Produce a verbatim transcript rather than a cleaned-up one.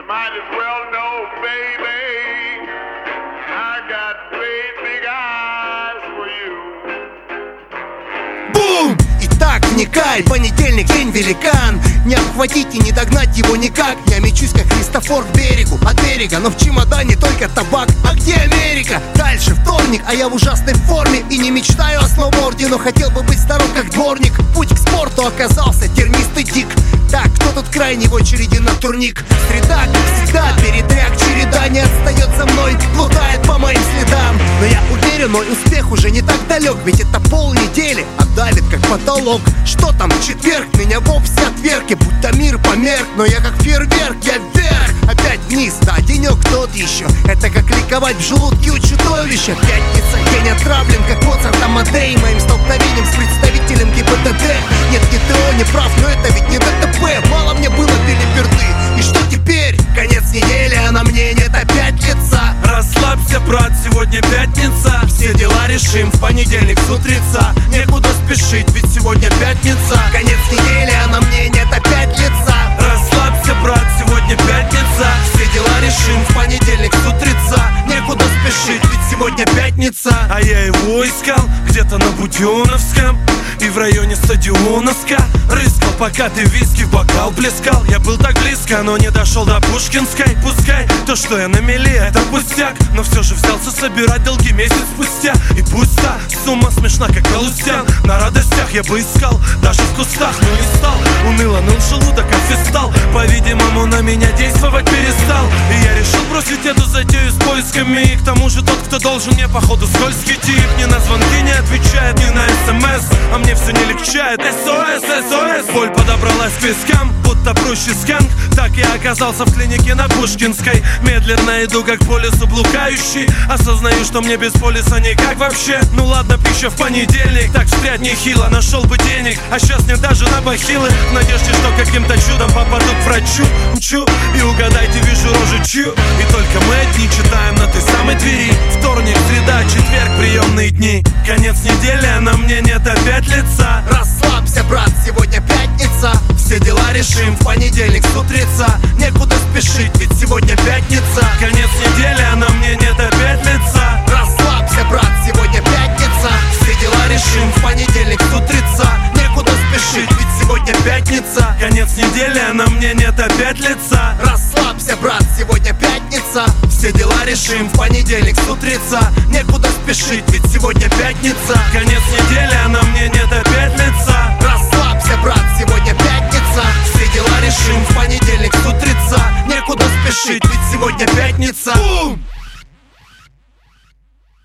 You might as well know, baby, I got big, big eyes for you. Бум! Итак, вникай, понедельник, день великан. Не обхватить и не догнать его никак. Я мечусь, как Христофор к берегу, от берега, но в чемодане только табак. А где Америка? Дальше вторник, а я в ужасной форме. И не мечтаю о сноуборде, но хотел бы быть здоров, как дворник. Путь к спорту оказался тернистый дик. Так, кто тут крайний в очереди на турник? Среда, как всегда, передряг, череда не отстает за мной, плутает по моим следам. Но я уверен, мой успех уже не так далек, ведь это полнедели, а давит как потолок. Что там, четверг, меня вовсе отверг, и будто мир померк, но я как фейерверк, я вверх, опять вниз, да, денек тот еще. Это как ликовать в желудке у чудовища. Пятница, день отравлен, как Моцарт Амадей, моим столкновением с представителем ГИБДД. Нет, не ТО, не прав, но это ведь не ДТП. Мало мне было белиберды, и что теперь? Конец недели, а на мне нет опять лица. Расслабься, брат, сегодня пятница. Все дела решим в понедельник с утреца. Некуда спешить, ведь сегодня пятница. Конец недели, а на мне нет опять лица. Расслабься, брат, сегодня пятница. Все дела решим в понедельник с утреца. Некуда спешить, ведь сегодня пятница. А я его искал где-то на Будённовском и в районе Стадионовска. Рыскал, пока ты виски в бокал плескал. Я был так близко, но не дошел до Пушкинской. Пускай то, что я на мели, это пустяк, но все же взялся собирать долги месяц спустя. И пусть та сумма смешна, как галустян. На радостях я бы искал, даже в кустах, но не стал. Уныло ныл желудок, а фистал, по-видимому, на меня действовать перестал. И я решил бросить эту затею с поисками. И к тому же тот, кто должен мне, походу, скользкий тип. Ни на звонки не отвечает, ни на смс, а мне все не легчает. СОС, СОС. Боль подобралась к вискам, будто прущий сканк. Так я оказался в клинике на Пушкинской. Медленно иду, как по лесу блукающий. Осознаю, что мне без полиса никак вообще. Ну ладно, пища в понедельник, так встрять нехило. Нашел бы денег, а сейчас нет даже на бахилы. В надежде, что каким-то чудом попаду к врачу. Мчу, и угадайте, вижу рожу чью. И только мы одни читаем на той самой двери. Вторник, среда, четверг, приемные дни. Конец недели, а на мне нет опять лица. Расслабься, брат, сегодня пятница. Все дела решим в понедельник с утреца. Некуда спешить, ведь сегодня пятница. Конец недели, а на мне нет опять лица. Расслабься, брат, сегодня пятница. Все дела решим в понедельник с утреца. Некуда спешить, ведь сегодня пятница. Конец недели, а на мне нет опять лица. Расслабься, брат, сегодня пятница. Все дела решим в понедельник с утреца. Некуда спешить, ведь сегодня пятница. Конец недели, а на мне нет опять лица. Расслабься, брат, сегодня пятница. Все дела решим в понедельник с утреца. Некуда спешить, ведь сегодня пятница. Бум!